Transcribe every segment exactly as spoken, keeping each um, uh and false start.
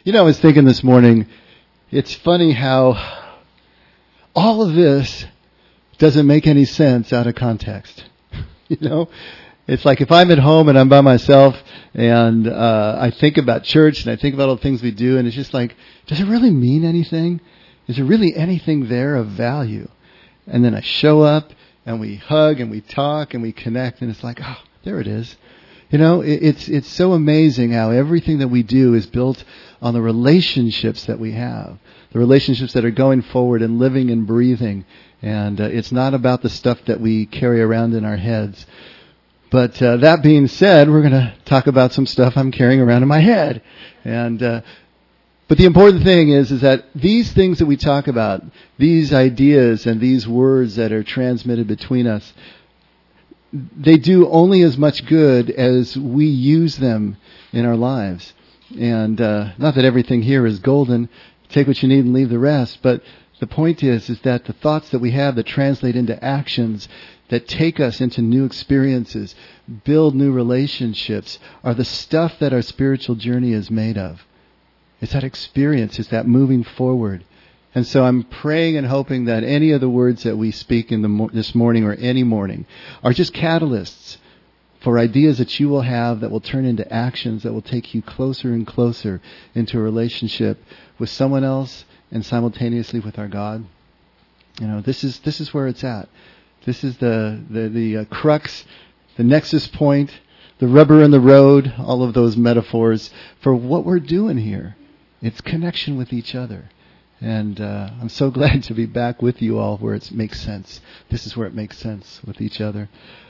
You know, I was thinking this morning, it's funny how all of this doesn't make any sense out of context. You know, it's like if I'm at home and I'm by myself and uh, I think about church and I think about all the things we do, and it's just like, does it really mean anything? Is there really anything there of value? And then I show up and we hug and we talk and we connect, and it's like, oh, there it is. You know, it, it's it's so amazing how everything that we do is built on the relationships that we have, the relationships that are going forward and living and breathing. And uh, it's not about the stuff that we carry around in our heads. But uh, that being said, we're going to talk about some stuff I'm carrying around in my head. And uh, but the important thing is, is that these things that we talk about, these ideas and these words that are transmitted between us, they do only as much good as we use them in our lives. And uh, not that everything here is golden. Take what you need and leave the rest. But the point is, is that the thoughts that we have that translate into actions, that take us into new experiences, build new relationships, are the stuff that our spiritual journey is made of. It's that experience. It's that moving forward. And so I'm praying and hoping that any of the words that we speak in the mo- this morning or any morning are just catalysts for ideas that you will have that will turn into actions that will take you closer and closer into a relationship with someone else and simultaneously with our God. You know, this is this is where it's at. This is the the, the uh, crux, the nexus point, the rubber in the road, all of those metaphors for what we're doing here. It's connection with each other. And uh, I'm so glad to be back with you all where it makes sense. This is where it makes sense with each other.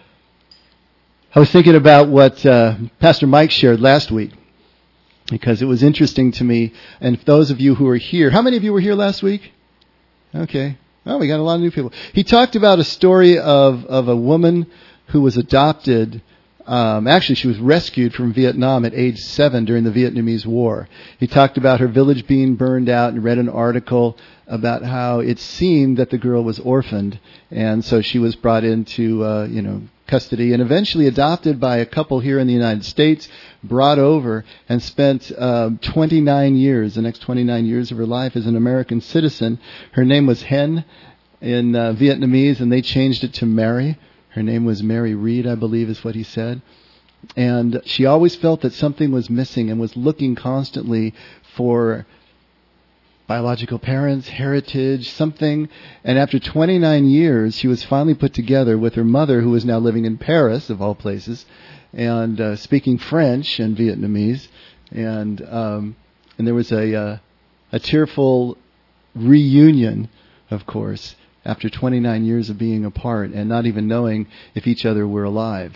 I was thinking about what uh, Pastor Mike shared last week, because it was interesting to me. And those of you who are here, how many of you were here last week? Okay. Oh, we got a lot of new people. He talked about a story of, of a woman who was adopted. Um, actually, she was rescued from Vietnam at age seven during the Vietnamese War. He talked about her village being burned out and read an article about how it seemed that the girl was orphaned, and so she was brought into, uh, you know, custody and eventually adopted by a couple here in the United States, brought over and spent uh, twenty-nine years, the next twenty-nine years of her life as an American citizen. Her name was Hen in uh, Vietnamese, and they changed it to Mary. Her name was Mary Reed, I believe is what he said. And she always felt that something was missing and was looking constantly for biological parents, heritage, something. And after twenty-nine years, she was finally put together with her mother, who was now living in Paris, of all places, and uh, speaking French and Vietnamese. And um, and there was a uh, a tearful reunion, of course, after twenty-nine years of being apart and not even knowing if each other were alive.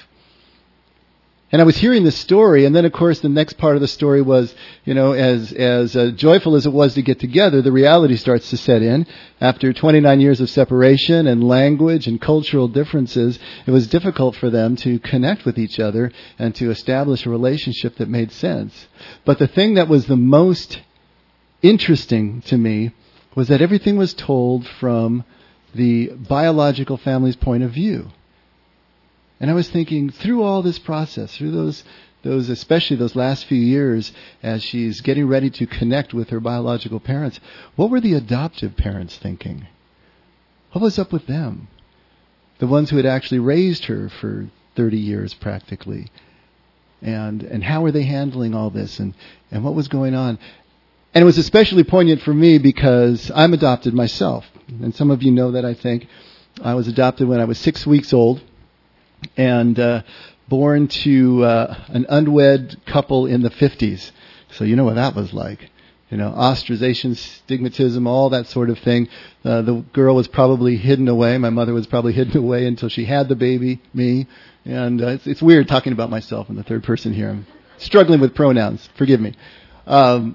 And I was hearing this story, and then, of course, the next part of the story was, you know, as as uh, joyful as it was to get together, the reality starts to set in. After twenty-nine years of separation and language and cultural differences, it was difficult for them to connect with each other and to establish a relationship that made sense. But the thing that was the most interesting to me was that everything was told from the biological family's point of view. And I was thinking, through all this process, through those, those, especially those last few years, as she's getting ready to connect with her biological parents, what were the adoptive parents thinking? What was up with them? The ones who had actually raised her for thirty years practically. And, and how were they handling all this, and, and what was going on? And it was especially poignant for me because I'm adopted myself. And some of you know that, I think. I was adopted when I was six weeks old and uh, born to uh, an unwed couple in the fifties. So you know what that was like. You know, ostracization, stigmatism, all that sort of thing. Uh, the girl was probably hidden away. My mother was probably hidden away until she had the baby, me. And uh, it's, it's weird talking about myself in the third person here. I'm struggling with pronouns. Forgive me. Um,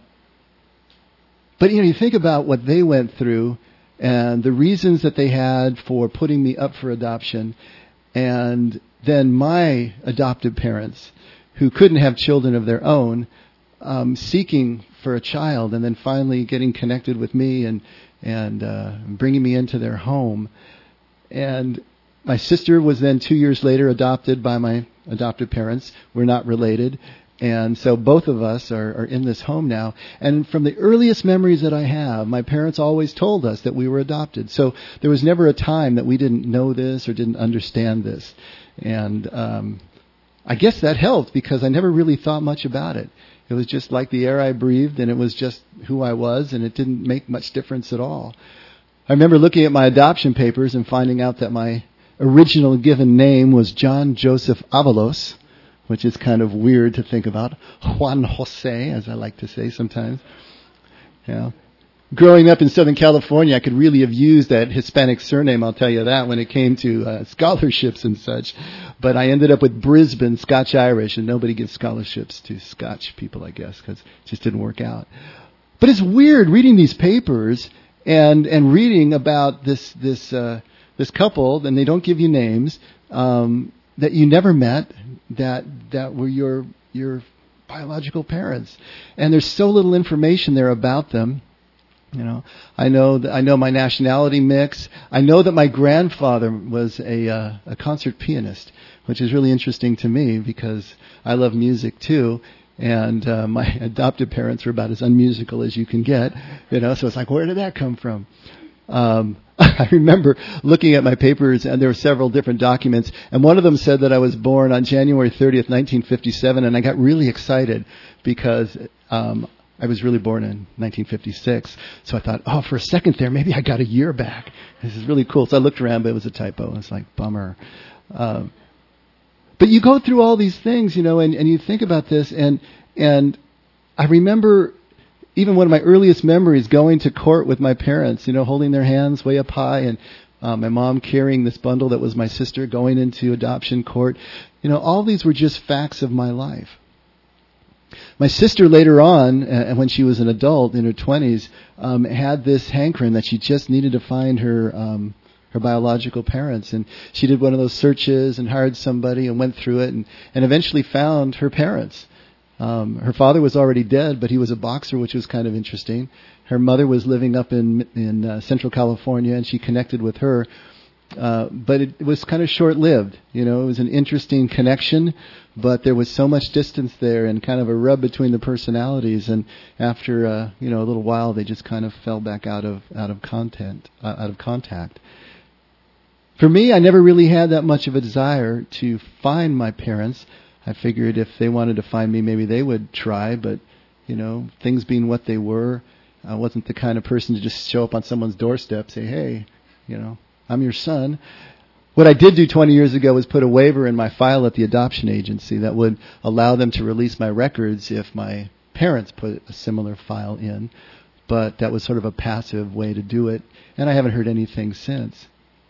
but, you know, you think about what they went through and the reasons that they had for putting me up for adoption. And then my adoptive parents, who couldn't have children of their own, um, seeking for a child, and then finally getting connected with me and and uh, bringing me into their home. And my sister was then two years later adopted by my adoptive parents. We're not related. And so both of us are, are in this home now. And from the earliest memories that I have, my parents always told us that we were adopted. So there was never a time that we didn't know this or didn't understand this. And um, I guess that helped because I never really thought much about it. It was just like the air I breathed, and it was just who I was, and it didn't make much difference at all. I remember looking at my adoption papers and finding out that my original given name was John Joseph Avalos, which is kind of weird to think about. Juan Jose, as I like to say sometimes. You know, growing up in Southern California, I could really have used that Hispanic surname, I'll tell you that, when it came to uh, scholarships and such. But I ended up with Brisbane, Scotch-Irish, and nobody gives scholarships to Scotch people, I guess, because it just didn't work out. But it's weird reading these papers and and reading about this this uh, this couple, and they don't give you names, um, that you never met, that that were your your biological parents, and there's so little information there about them. You know, I know that I know my nationality mix. I know that my grandfather was a uh, a concert pianist, which is really interesting to me because I love music too. And uh, my adoptive parents were about as unmusical as you can get. You know, so it's like, where did that come from? Um, I remember looking at my papers, and there were several different documents, and one of them said that I was born on January thirtieth, nineteen fifty-seven, and I got really excited because um, I was really born in nineteen fifty-six. So I thought, oh, for a second there, maybe I got a year back. This is really cool. So I looked around, but it was a typo. I was like, bummer. Um, but you go through all these things, you know, and, and you think about this, and and I remember even one of my earliest memories going to court with my parents, you know, holding their hands way up high, and uh, my mom carrying this bundle that was my sister going into adoption court. You know, all these were just facts of my life. My sister later on, uh, when she was an adult in her twenties, um, had this hankering that she just needed to find her um, her biological parents. And she did one of those searches and hired somebody and went through it and, and eventually found her parents. Um, her father was already dead, but he was a boxer, which was kind of interesting. Her mother was living up in in uh, Central California, and she connected with her. Uh, but it, it was kind of short-lived. You know, it was an interesting connection, but there was so much distance there and kind of a rub between the personalities. And after uh, you know a little while, they just kind of fell back out of out of content, uh, out of contact. For me, I never really had that much of a desire to find my parents. I figured if they wanted to find me, maybe they would try. But you know, things being what they were, I wasn't the kind of person to just show up on someone's doorstep, say, "Hey, you know, I'm your son." What I did do twenty years ago was put a waiver in my file at the adoption agency that would allow them to release my records if my parents put a similar file in. But that was sort of a passive way to do it, and I haven't heard anything since.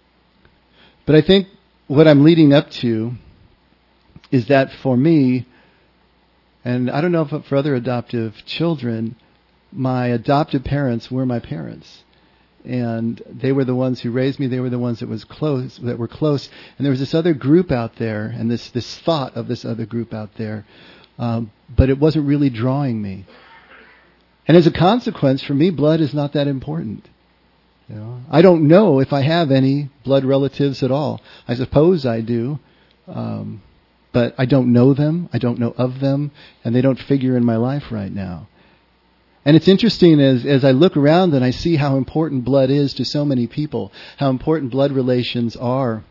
But I think what I'm leading up to is that for me, and I don't know if for other adoptive children, my adoptive parents were my parents. And they were the ones who raised me. They were the ones that was close, that were close. And there was this other group out there, and this this thought of this other group out there, um, but it wasn't really drawing me. And as a consequence, for me, blood is not that important. You know, I don't know if I have any blood relatives at all. I suppose I do, um, but I don't know them. I don't know of them, and they don't figure in my life right now. And it's interesting as, as I look around and I see how important blood is to so many people, how important blood relations are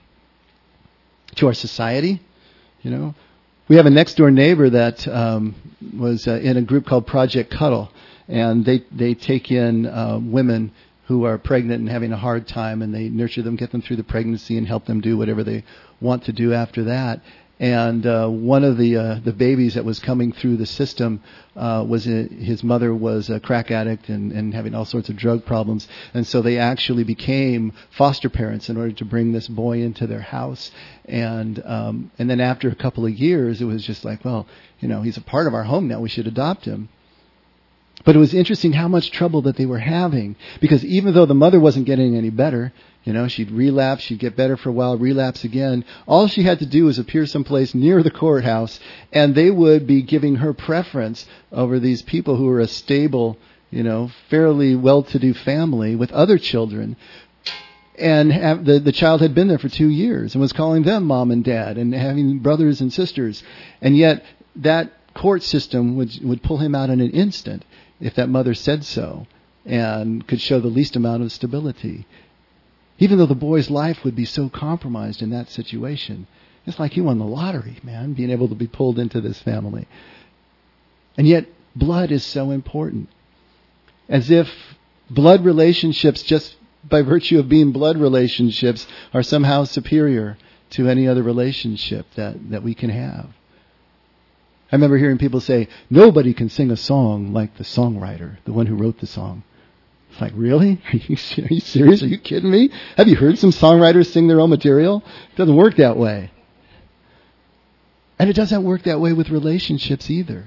to our society. You know, we have a next door neighbor that um, was uh, in a group called Project Cuddle, and they they take in uh, women who are pregnant and having a hard time, and they nurture them, get them through the pregnancy, and help them do whatever they want to do after that. And uh, one of the uh, the babies that was coming through the system uh, was a, his mother was a crack addict and, and having all sorts of drug problems, and so they actually became foster parents in order to bring this boy into their house. And um, and then after a couple of years, it was just like, well, you know, he's a part of our home now. We should adopt him. But it was interesting how much trouble that they were having, because even though the mother wasn't getting any better, you know, she'd relapse, she'd get better for a while, relapse again. All she had to do was appear someplace near the courthouse, and they would be giving her preference over these people who were a stable, you know, fairly well-to-do family with other children. And have, the, the child had been there for two years and was calling them mom and dad and having brothers and sisters. And yet that court system would would pull him out in an instant if that mother said so and could show the least amount of stability. Even though the boy's life would be so compromised in that situation. It's like he won the lottery, man, being able to be pulled into this family. And yet, blood is so important. As if blood relationships, just by virtue of being blood relationships, are somehow superior to any other relationship that, that we can have. I remember hearing people say, nobody can sing a song like the songwriter, the one who wrote the song. It's like, really? Are you, are you serious? Are you kidding me? Have you heard some songwriters sing their own material? It doesn't work that way. And it doesn't work that way with relationships either.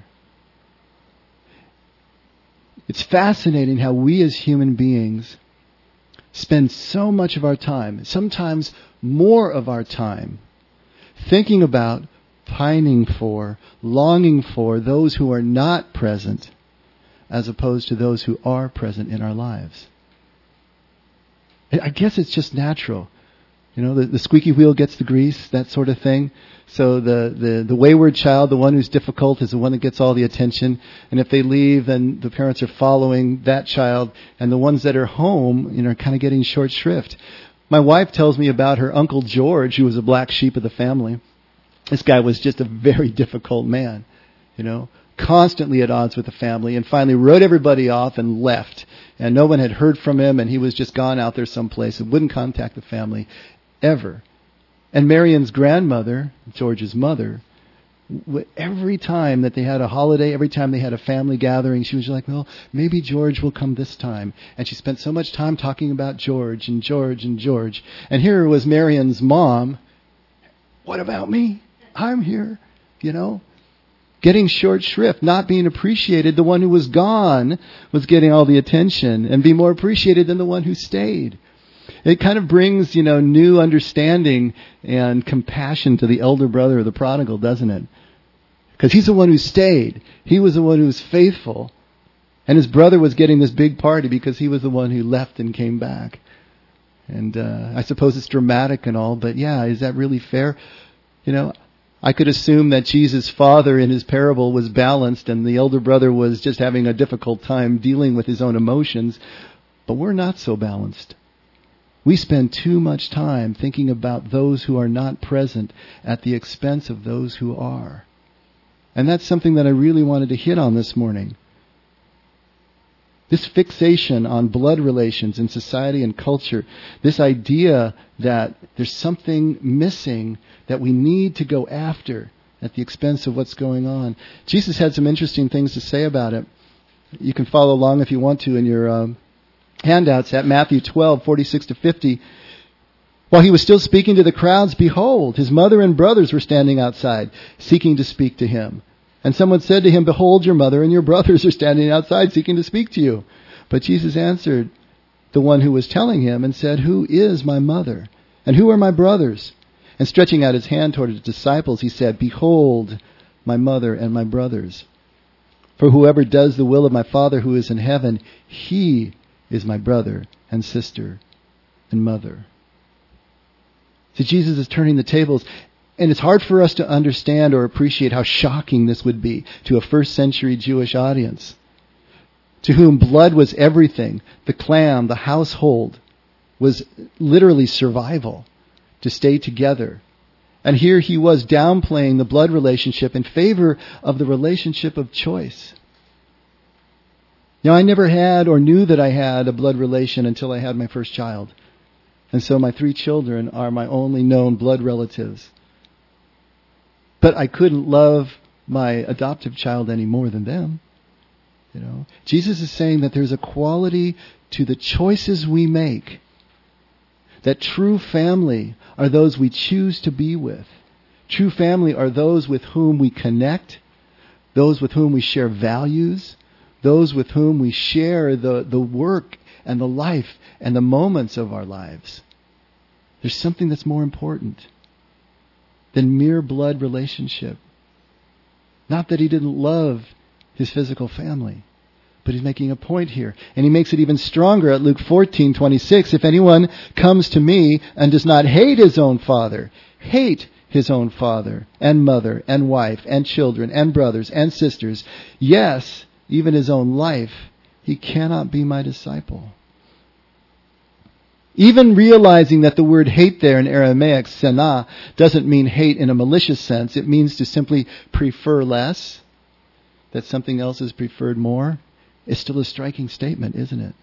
It's fascinating how we as human beings spend so much of our time, sometimes more of our time, thinking about, pining for, longing for those who are not present, as opposed to those who are present in our lives. I guess it's just natural. You know, the, the squeaky wheel gets the grease, that sort of thing. So the, the, the wayward child, the one who's difficult, is the one that gets all the attention. And if they leave, then the parents are following that child. And the ones that are home, you know, are kind of getting short shrift. My wife tells me about her Uncle George, who was a black sheep of the family. This guy was just a very difficult man, you know, constantly at odds with the family, and finally wrote everybody off and left. And no one had heard from him, and he was just gone out there someplace and wouldn't contact the family ever. And Marion's grandmother, George's mother, every time that they had a holiday, every time they had a family gathering, she was like, well, maybe George will come this time. And she spent so much time talking about George and George and George. And here was Marion's mom. What about me? I'm here, you know, getting short shrift, not being appreciated. The one who was gone was getting all the attention and be more appreciated than the one who stayed. It kind of brings, you know, new understanding and compassion to the elder brother of the prodigal, doesn't it? Because he's the one who stayed. He was the one who was faithful. And his brother was getting this big party because he was the one who left and came back. And uh, I suppose it's dramatic and all, but yeah, is that really fair? You know, I could assume that Jesus' father in his parable was balanced and the elder brother was just having a difficult time dealing with his own emotions. But we're not so balanced. We spend too much time thinking about those who are not present at the expense of those who are. And that's something that I really wanted to hit on this morning. This fixation on blood relations in society and culture, this idea that there's something missing that we need to go after at the expense of what's going on. Jesus had some interesting things to say about it. You can follow along if you want to in your um, handouts at Matthew twelve, forty-six to fifty. While he was still speaking to the crowds, behold, his mother and brothers were standing outside, seeking to speak to him. And someone said to him, behold, your mother and your brothers are standing outside seeking to speak to you. But Jesus answered the one who was telling him and said, who is my mother? And who are my brothers? And stretching out his hand toward his disciples, he said, behold, my mother and my brothers. For whoever does the will of my Father who is in heaven, he is my brother and sister and mother. So Jesus is turning the tables. And it's hard for us to understand or appreciate how shocking this would be to a first century Jewish audience, to whom blood was everything. The clan, the household, was literally survival, to stay together. And here he was downplaying the blood relationship in favor of the relationship of choice. Now, I never had or knew that I had a blood relation until I had my first child. And so my three children are my only known blood relatives. But I couldn't love my adoptive child any more than them. You know, Jesus is saying that there's a quality to the choices we make. That true family are those we choose to be with. True family are those with whom we connect, those with whom we share values, those with whom we share the, the work and the life and the moments of our lives. There's something that's more important than mere blood relationship. Not that he didn't love his physical family, but he's making a point here. And he makes it even stronger at Luke fourteen twenty-six. If anyone comes to me and does not hate his own father, hate his own father and mother and wife and children and brothers and sisters, yes, even his own life, he cannot be my disciple. Even realizing that the word hate there in Aramaic, senah, doesn't mean hate in a malicious sense. It means to simply prefer less, that something else is preferred more. It's still a striking statement, isn't it?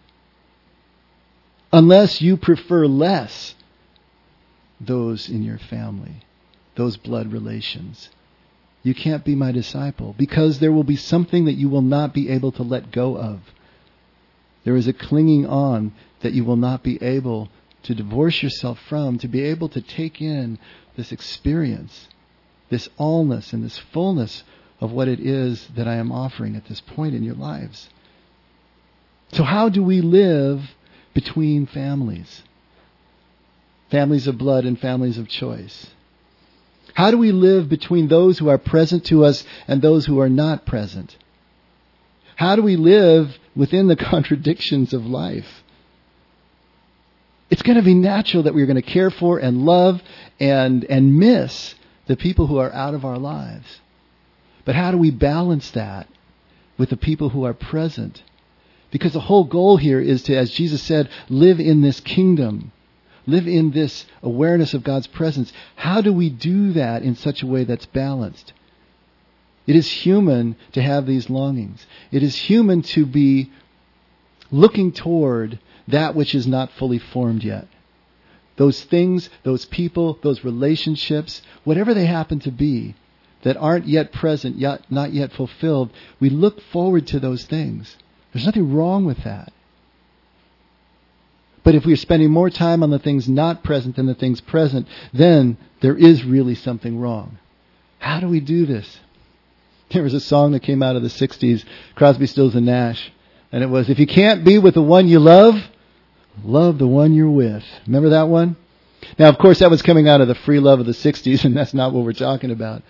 Unless you prefer less those in your family, those blood relations, you can't be my disciple, because there will be something that you will not be able to let go of. There is a clinging on that you will not be able to divorce yourself from, to be able to take in this experience, this allness and this fullness of what it is that I am offering at this point in your lives. So how do we live between families? Families of blood and families of choice. How do we live between those who are present to us and those who are not present? How do we live within the contradictions of life? It's going to be natural that we're going to care for and love and, and miss the people who are out of our lives. But how do we balance that with the people who are present? Because the whole goal here is to, as Jesus said, live in this kingdom. Live in this awareness of God's presence. How do we do that in such a way that's balanced? It is human to have these longings. It is human to be looking toward that which is not fully formed yet. Those things, those people, those relationships, whatever they happen to be, that aren't yet present, yet not yet fulfilled, we look forward to those things. There's nothing wrong with that. But if we're spending more time on the things not present than the things present, then there is really something wrong. How do we do this? There was a song that came out of the sixties, Crosby, Stills and Nash, and it was, if you can't be with the one you love, love the one you're with. Remember that one? Now, of course, that was coming out of the free love of the sixties, and that's not what we're talking about.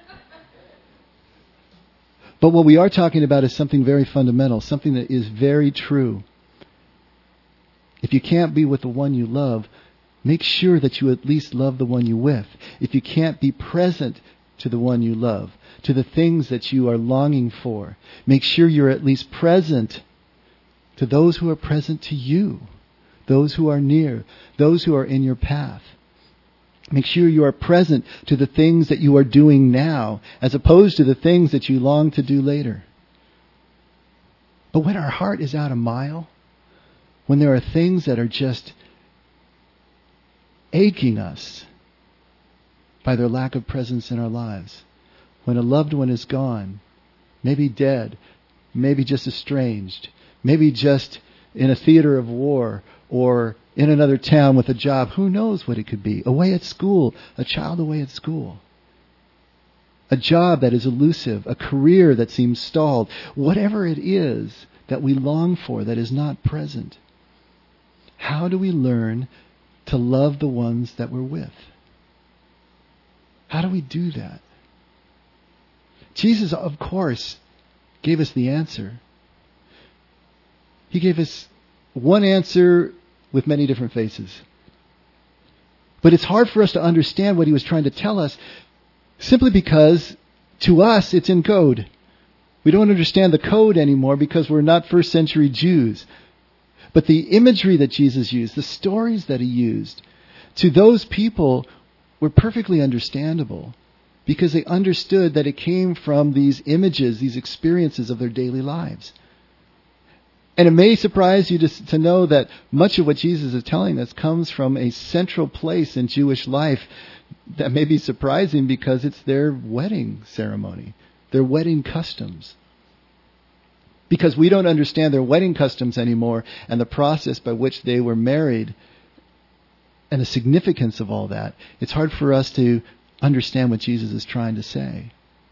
But what we are talking about is something very fundamental, something that is very true. If you can't be with the one you love, make sure that you at least love the one you're with. If you can't be present to the one you love, to the things that you are longing for, make sure you're at least present to those who are present to you, those who are near, those who are in your path. Make sure you are present to the things that you are doing now, as opposed to the things that you long to do later. But when our heart is out a mile, when there are things that are just aching us by their lack of presence in our lives, when a loved one is gone, maybe dead, maybe just estranged, maybe just in a theater of war or in another town with a job, who knows what it could be, away at school, a child away at school, a job that is elusive, a career that seems stalled, whatever it is that we long for that is not present. How do we learn to love the ones that we're with? How do we do that? Jesus, of course, gave us the answer. He gave us one answer with many different faces. But it's hard for us to understand what he was trying to tell us, simply because to us it's in code. We don't understand the code anymore because we're not first century Jews. But the imagery that Jesus used, the stories that he used, to those people were perfectly understandable, because they understood that it came from these images, these experiences of their daily lives. And it may surprise you to, to know that much of what Jesus is telling us comes from a central place in Jewish life that may be surprising because it's their wedding ceremony, their wedding customs. Because we don't understand their wedding customs anymore and the process by which they were married and the significance of all that, it's hard for us to understand what Jesus is trying to say.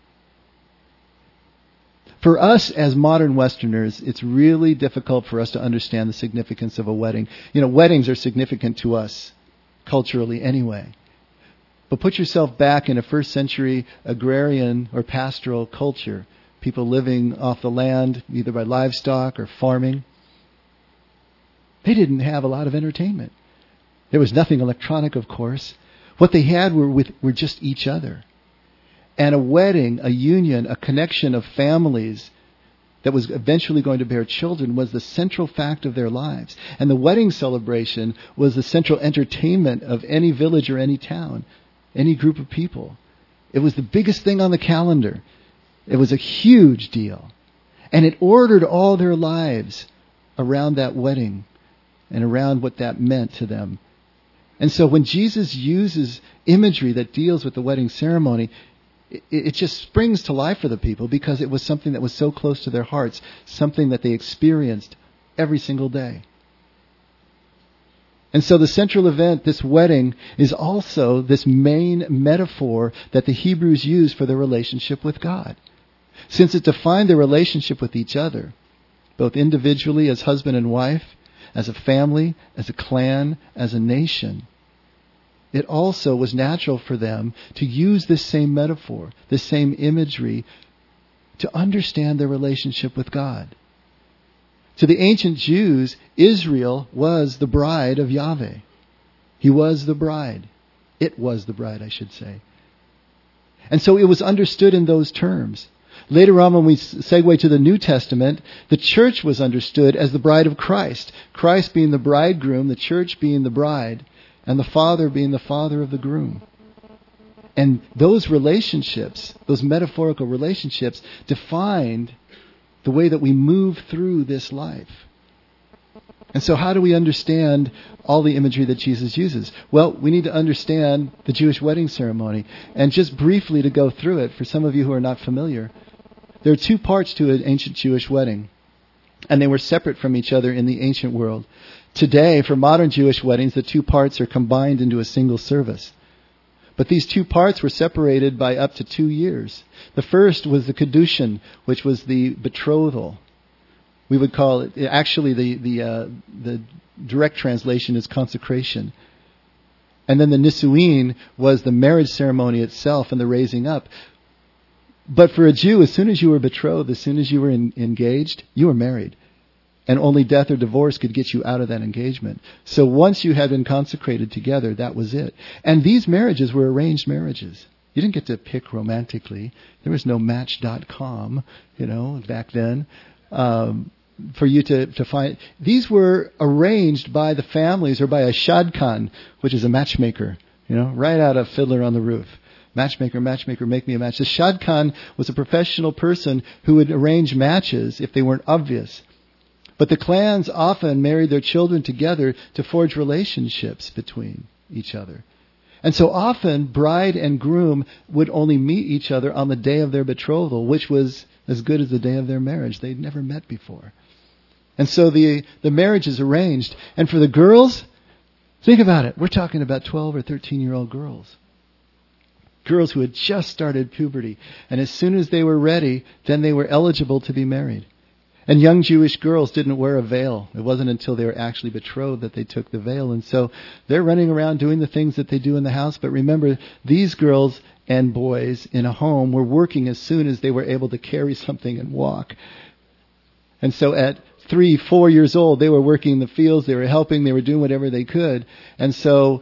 For us as modern Westerners, it's really difficult for us to understand the significance of a wedding. You know, weddings are significant to us culturally anyway. But put yourself back in a first century agrarian or pastoral culture, people living off the land, either by livestock or farming. They didn't have a lot of entertainment. There was nothing electronic, of course. What they had were with were just each other. And a wedding, a union, a connection of families that was eventually going to bear children was the central fact of their lives. And the wedding celebration was the central entertainment of any village or any town, any group of people. It was the biggest thing on the calendar. It was a huge deal. And it ordered all their lives around that wedding and around what that meant to them. And so when Jesus uses imagery that deals with the wedding ceremony, it, it just springs to life for the people because it was something that was so close to their hearts, something that they experienced every single day. And so the central event, this wedding, is also this main metaphor that the Hebrews use for their relationship with God. Since it defined their relationship with each other, both individually as husband and wife, as a family, as a clan, as a nation, it also was natural for them to use this same metaphor, this same imagery, to understand their relationship with God. To the ancient Jews, Israel was the bride of Yahweh. He was the bride. It was the bride, I should say. And so it was understood in those terms. Later on, when we segue to the New Testament, the church was understood as the bride of Christ. Christ being the bridegroom, the church being the bride, and the father being the father of the groom. And those relationships, those metaphorical relationships, defined the way that we move through this life. And so how do we understand all the imagery that Jesus uses? Well, we need to understand the Jewish wedding ceremony. And just briefly to go through it, for some of you who are not familiar, there are two parts to an ancient Jewish wedding. And they were separate from each other in the ancient world. Today, for modern Jewish weddings, the two parts are combined into a single service. But these two parts were separated by up to two years. The first was the Kedushin, which was the betrothal. We would call it, actually the the uh, the direct translation is consecration. And then the Nisuin was the marriage ceremony itself and the raising up. But for a Jew, as soon as you were betrothed, as soon as you were in, engaged, you were married. And only death or divorce could get you out of that engagement. So once you had been consecrated together, that was it. And these marriages were arranged marriages. You didn't get to pick romantically. There was no match dot com, you know, back then, um, for you to, to find. These were arranged by the families or by a shadchan, which is a matchmaker, you know, right out of Fiddler on the Roof. Matchmaker, matchmaker, make me a match. The shadchan was a professional person who would arrange matches if they weren't obvious. But the clans often married their children together to forge relationships between each other. And so often, bride and groom would only meet each other on the day of their betrothal, which was as good as the day of their marriage. They'd never met before. And so the, the marriage is arranged. And for the girls, think about it. We're talking about twelve or thirteen-year-old girls. Girls who had just started puberty. And as soon as they were ready, then they were eligible to be married. And young Jewish girls didn't wear a veil. It wasn't until they were actually betrothed that they took the veil. And so they're running around doing the things that they do in the house. But remember, these girls and boys in a home were working as soon as they were able to carry something and walk. And so at three, four years old, they were working in the fields. They were helping. They were doing whatever they could. And so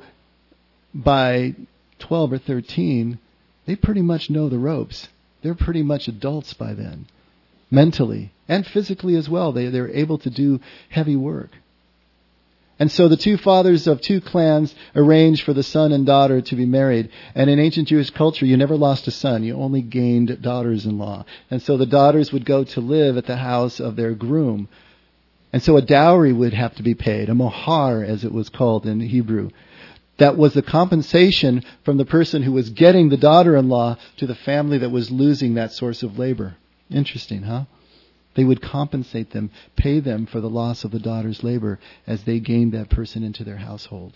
by twelve or thirteen, they pretty much know the ropes. They're pretty much adults by then. Mentally and physically as well. They, they're able to do heavy work. And so the two fathers of two clans arranged for the son and daughter to be married. And in ancient Jewish culture, you never lost a son. You only gained daughters-in-law. And so the daughters would go to live at the house of their groom. And so a dowry would have to be paid, a mohar as it was called in Hebrew. That was the compensation from the person who was getting the daughter-in-law to the family that was losing that source of labor. Interesting, huh? They would compensate them, pay them for the loss of the daughter's labor as they gained that person into their household.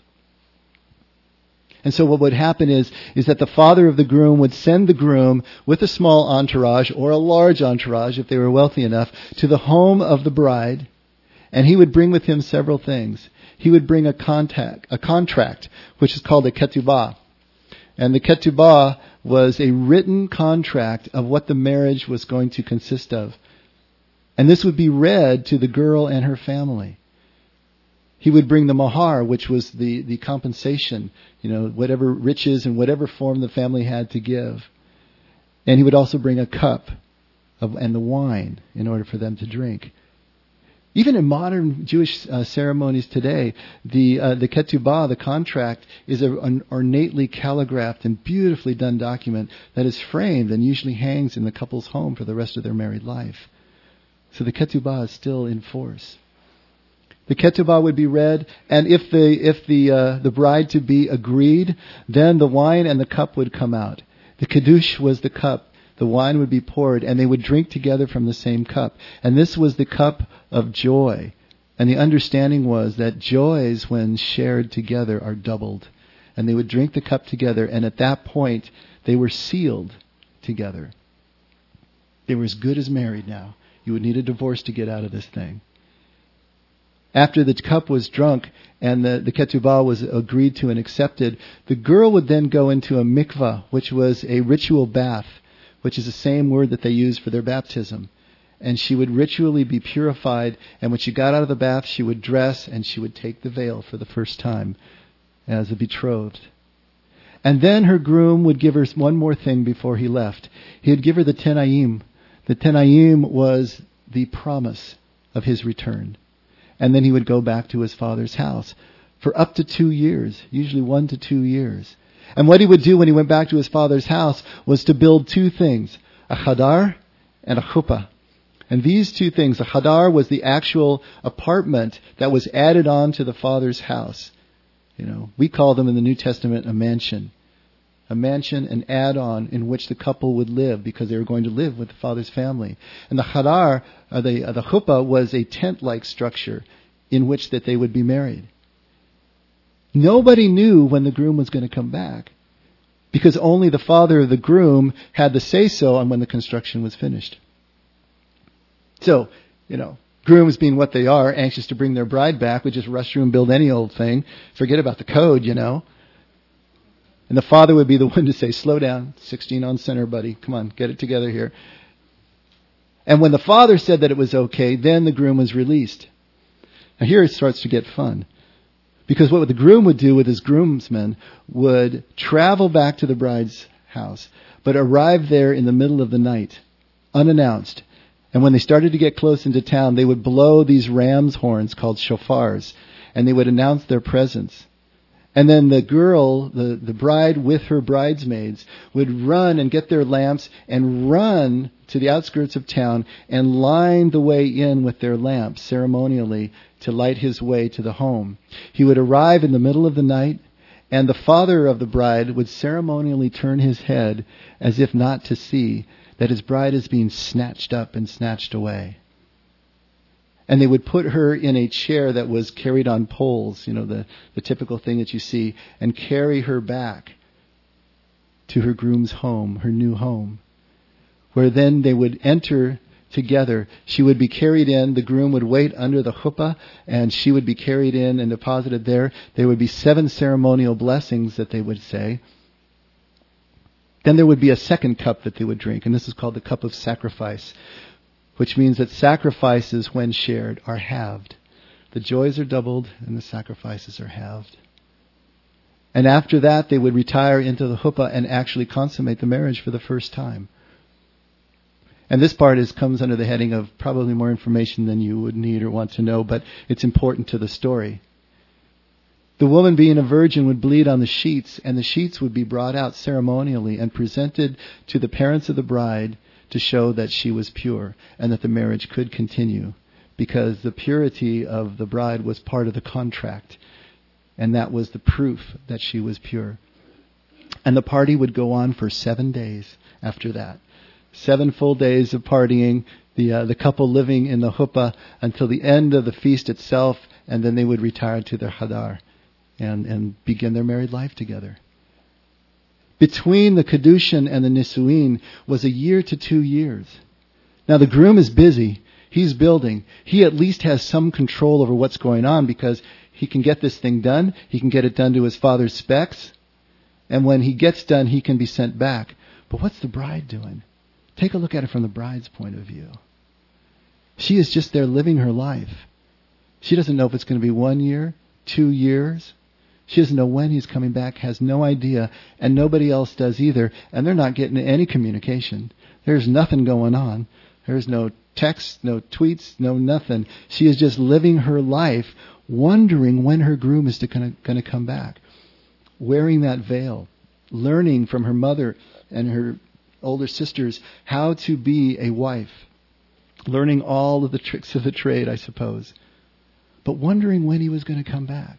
And so what would happen is, is that the father of the groom would send the groom with a small entourage or a large entourage, if they were wealthy enough, to the home of the bride, and he would bring with him several things. He would bring a contact, a contract, which is called a ketubah. And the ketubah was a written contract of what the marriage was going to consist of. And this would be read to the girl and her family. He would bring the mahar, which was the, the compensation, you know, whatever riches and whatever form the family had to give. And he would also bring a cup of, and the wine in order for them to drink. Even in modern Jewish uh, ceremonies today, the uh, the ketubah, the contract, is a, an ornately calligraphed and beautifully done document that is framed and usually hangs in the couple's home for the rest of their married life. So the ketubah is still in force. The ketubah would be read, and if the if the uh, the bride to be agreed, then the wine and the cup would come out. The kiddush was the cup. The wine would be poured, and they would drink together from the same cup. And this was the cup of joy. And the understanding was that joys, when shared together, are doubled. And they would drink the cup together, and at that point, they were sealed together. They were as good as married now. You would need a divorce to get out of this thing. After the cup was drunk and the, the ketubah was agreed to and accepted, the girl would then go into a mikvah, which was a ritual bath, which is the same word that they used for their baptism. And she would ritually be purified, and when she got out of the bath, she would dress and she would take the veil for the first time as a betrothed. And then her groom would give her one more thing before he left. He would give her the tenayim. The tenayim was the promise of his return. And then he would go back to his father's house for up to two years, usually one to two years. And what he would do when he went back to his father's house was to build two things, a chadar and a chuppah. And these two things, a chadar was the actual apartment that was added on to the father's house. You know, we call them in the New Testament a mansion. A mansion, an add-on in which the couple would live because they were going to live with the father's family. And the chadar, or the, uh, the chuppah, was a tent-like structure in which that they would be married. Nobody knew when the groom was going to come back because only the father of the groom had the say-so on when the construction was finished. So, you know, grooms being what they are, anxious to bring their bride back, would just rush through and build any old thing. Forget about the code, you know. And the father would be the one to say, slow down, sixteen on center, buddy. Come on, get it together here. And when the father said that it was okay, then the groom was released. Now here it starts to get fun. Because what the groom would do with his groomsmen would travel back to the bride's house, but arrive there in the middle of the night, unannounced. And when they started to get close into town, they would blow these ram's horns called shofars, and they would announce their presence. And then the girl, the, the bride with her bridesmaids, would run and get their lamps and run to the outskirts of town and line the way in with their lamps ceremonially to light his way to the home. He would arrive in the middle of the night, and the father of the bride would ceremonially turn his head as if not to see that his bride is being snatched up and snatched away. And they would put her in a chair that was carried on poles, you know, the, the typical thing that you see, and carry her back to her groom's home, her new home, where then they would enter together. She would be carried in, the groom would wait under the chuppah, and she would be carried in and deposited there. There would be seven ceremonial blessings that they would say. Then there would be a second cup that they would drink, and this is called the cup of sacrifice, which means that sacrifices, when shared, are halved. The joys are doubled and the sacrifices are halved. And after that, they would retire into the chuppah and actually consummate the marriage for the first time. And this part is comes under the heading of probably more information than you would need or want to know, but it's important to the story. The woman, being a virgin, would bleed on the sheets, and the sheets would be brought out ceremonially and presented to the parents of the bride to show that she was pure and that the marriage could continue, because the purity of the bride was part of the contract, and that was the proof that she was pure. And the party would go on for seven days after that. Seven full days of partying, the uh, the couple living in the chuppah until the end of the feast itself, and then they would retire to their hadar and, and begin their married life together. Between the Kedushin and the Nisuin was a year to two years. Now the groom is busy. He's building. He at least has some control over what's going on because he can get this thing done. He can get it done to his father's specs. And when he gets done, he can be sent back. But what's the bride doing? Take a look at it from the bride's point of view. She is just there living her life. She doesn't know if it's going to be one year, two years. She doesn't know when he's coming back, has no idea, and nobody else does either, and they're not getting any communication. There's nothing going on. There's no texts, no tweets, no nothing. She is just living her life wondering when her groom is going to come back, wearing that veil, learning from her mother and her older sisters how to be a wife, learning all of the tricks of the trade, I suppose, but wondering when he was going to come back.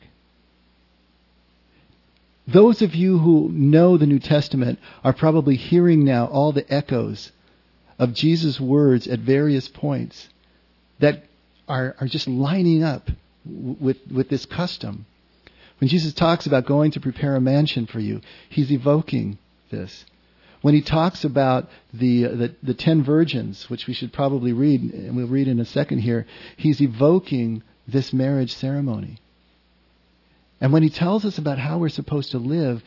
Those of you who know the New Testament are probably hearing now all the echoes of Jesus' words at various points that are, are just lining up with, with this custom. When Jesus talks about going to prepare a mansion for you, he's evoking this. When he talks about the, the, the ten virgins, which we should probably read, and we'll read in a second here, he's evoking this marriage ceremony. And when he tells us about how we're supposed to live,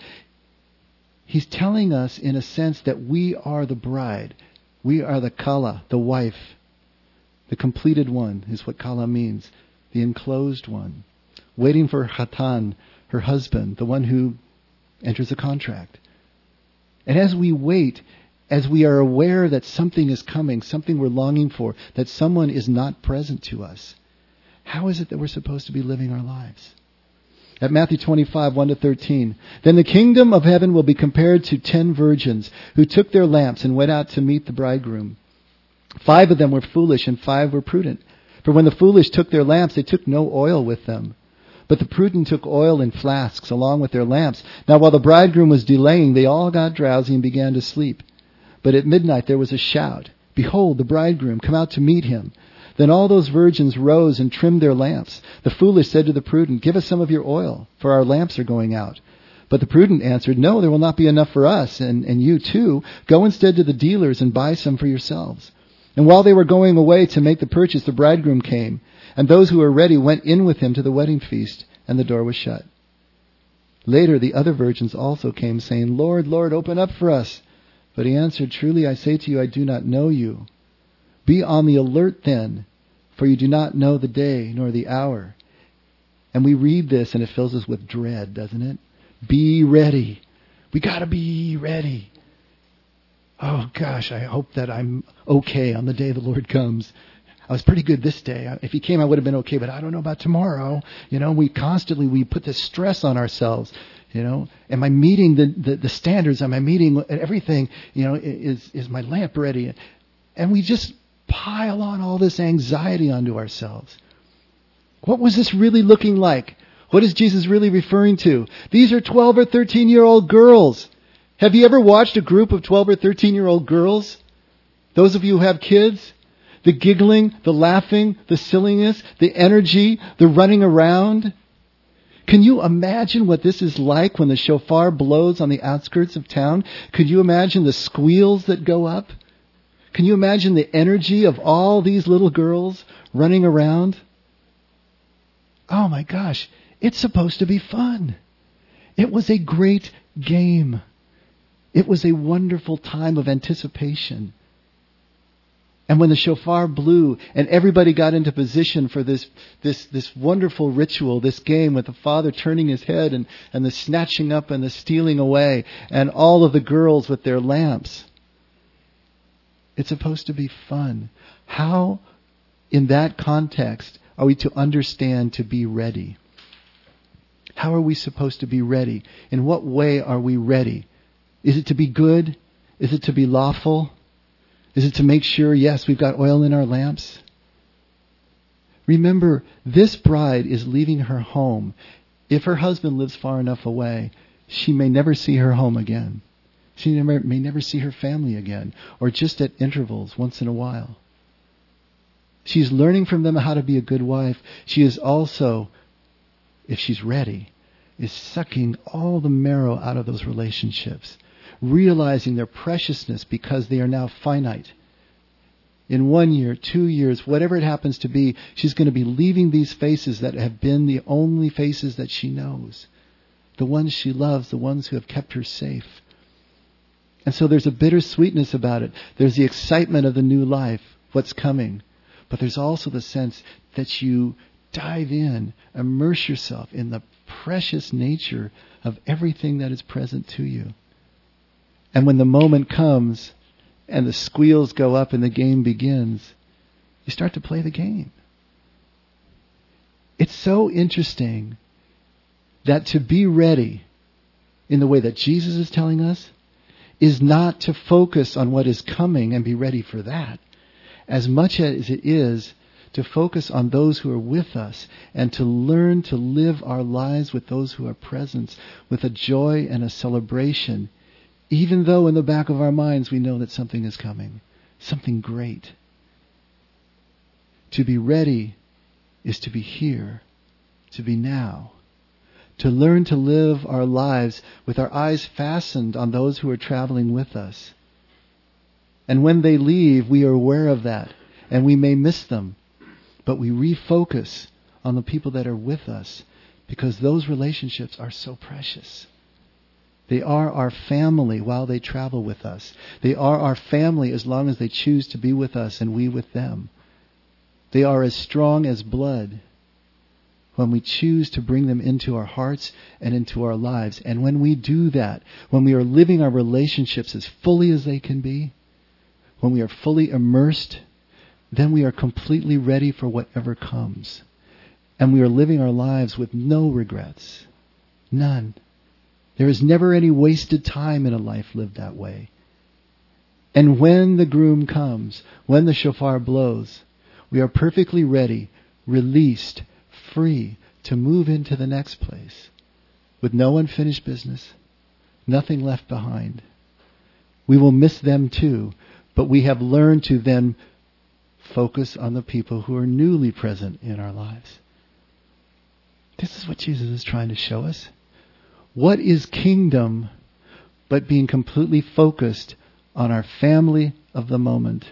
he's telling us in a sense that we are the bride. We are the kala, the wife. The completed one is what kala means. The enclosed one. Waiting for Hatan, her husband, the one who enters a contract. And as we wait, as we are aware that something is coming, something we're longing for, that someone is not present to us, how is it that we're supposed to be living our lives? At Matthew twenty-five, one to thirteen, then the kingdom of heaven will be compared to ten virgins who took their lamps and went out to meet the bridegroom. Five of them were foolish and five were prudent. For when the foolish took their lamps, they took no oil with them. But the prudent took oil in flasks along with their lamps. Now while the bridegroom was delaying, they all got drowsy and began to sleep. But at midnight there was a shout, "Behold, the bridegroom, come out to meet him." Then all those virgins rose and trimmed their lamps. The foolish said to the prudent, "Give us some of your oil, for our lamps are going out." But the prudent answered, "No, there will not be enough for us, and, and you too. Go instead to the dealers and buy some for yourselves." And while they were going away to make the purchase, the bridegroom came, and those who were ready went in with him to the wedding feast, and the door was shut. Later the other virgins also came, saying, "Lord, Lord, open up for us." But he answered, "Truly I say to you, I do not know you. Be on the alert then, for you do not know the day nor the hour." And we read this and it fills us with dread, doesn't it? Be ready. We got to be ready. Oh gosh, I hope that I'm okay on the day the Lord comes. I was pretty good this day. If he came, I would have been okay, but I don't know about tomorrow. You know, we constantly, we put this stress on ourselves. You know, am I meeting the, the, the standards? Am I meeting everything? You know, is, is my lamp ready? And we just pile on all this anxiety onto ourselves. What was this really looking like? What is Jesus really referring to? These are twelve or thirteen year old girls. Have you ever watched a group of twelve or thirteen year old girls? Those of you who have kids, the giggling, the laughing, the silliness, the energy, the running around. Can you imagine what this is like when the shofar blows on the outskirts of town? Could you imagine the squeals that go up? Can you imagine the energy of all these little girls running around? Oh my gosh, it's supposed to be fun. It was a great game. It was a wonderful time of anticipation. And when the shofar blew and everybody got into position for this this this wonderful ritual, this game with the father turning his head and, and the snatching up and the stealing away and all of the girls with their lamps. It's supposed to be fun. How, in that context, are we to understand to be ready? How are we supposed to be ready? In what way are we ready? Is it to be good? Is it to be lawful? Is it to make sure, yes, we've got oil in our lamps? Remember, this bride is leaving her home. If her husband lives far enough away, she may never see her home again. She never, may never see her family again, or just at intervals once in a while. She's learning from them how to be a good wife. She is also, if she's ready, is sucking all the marrow out of those relationships, realizing their preciousness because they are now finite. In one year, two years, whatever it happens to be, she's going to be leaving these faces that have been the only faces that she knows. The ones she loves, the ones who have kept her safe. And so there's a bittersweetness about it. There's the excitement of the new life, what's coming. But there's also the sense that you dive in, immerse yourself in the precious nature of everything that is present to you. And when the moment comes and the squeals go up and the game begins, you start to play the game. It's so interesting that to be ready in the way that Jesus is telling us is not to focus on what is coming and be ready for that, as much as it is to focus on those who are with us and to learn to live our lives with those who are present with a joy and a celebration, even though in the back of our minds we know that something is coming, something great. To be ready is to be here, to be now. To learn to live our lives with our eyes fastened on those who are traveling with us. And when they leave, we are aware of that, and we may miss them. But we refocus on the people that are with us, because those relationships are so precious. They are our family while they travel with us. They are our family as long as they choose to be with us and we with them. They are as strong as blood when we choose to bring them into our hearts and into our lives. And when we do that, when we are living our relationships as fully as they can be, when we are fully immersed, then we are completely ready for whatever comes. And we are living our lives with no regrets. None. There is never any wasted time in a life lived that way. And when the groom comes, when the shofar blows, we are perfectly ready, released, free to move into the next place with no unfinished business, nothing left behind. We will miss them too, but we have learned to then focus on the people who are newly present in our lives. This is what Jesus is trying to show us. What is kingdom but being completely focused on our family of the moment?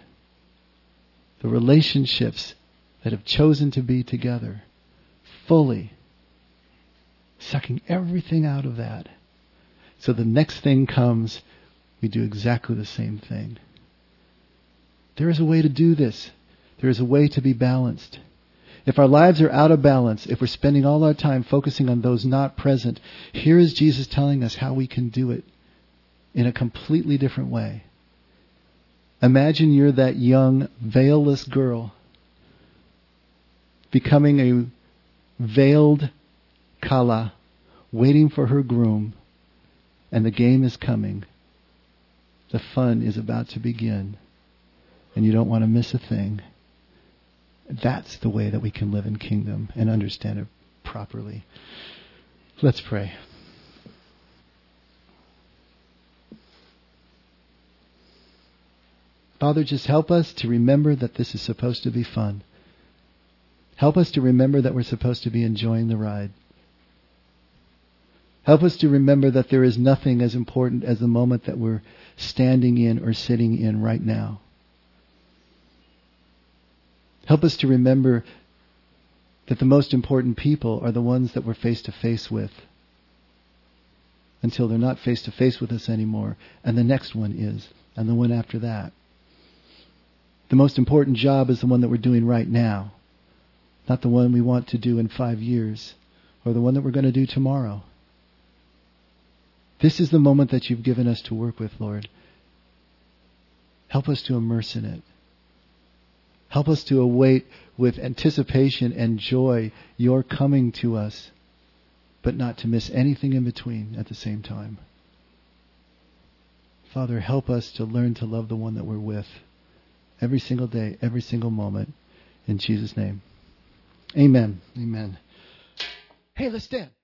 The relationships that have chosen to be together, fully sucking everything out of that. So the next thing comes, we do exactly the same thing. There is a way to do this. There is a way to be balanced. If our lives are out of balance, if we're spending all our time focusing on those not present, here is Jesus telling us how we can do it in a completely different way. Imagine you're that young, veilless girl becoming a veiled kala, waiting for her groom, and the game is coming. The fun is about to begin, and you don't want to miss a thing. That's the way that we can live in kingdom and understand it properly. Let's pray. Father, just help us to remember that this is supposed to be fun. Help us to remember that we're supposed to be enjoying the ride. Help us to remember that there is nothing as important as the moment that we're standing in or sitting in right now. Help us to remember that the most important people are the ones that we're face to face with until they're not face to face with us anymore, and the next one is, and the one after that. The most important job is the one that we're doing right now, not the one we want to do in five years or the one that we're going to do tomorrow. This is the moment that you've given us to work with, Lord. Help us to immerse in it. Help us to await with anticipation and joy your coming to us, but not to miss anything in between at the same time. Father, help us to learn to love the one that we're with every single day, every single moment. In Jesus' name. Amen. Amen. Hey, let's stand.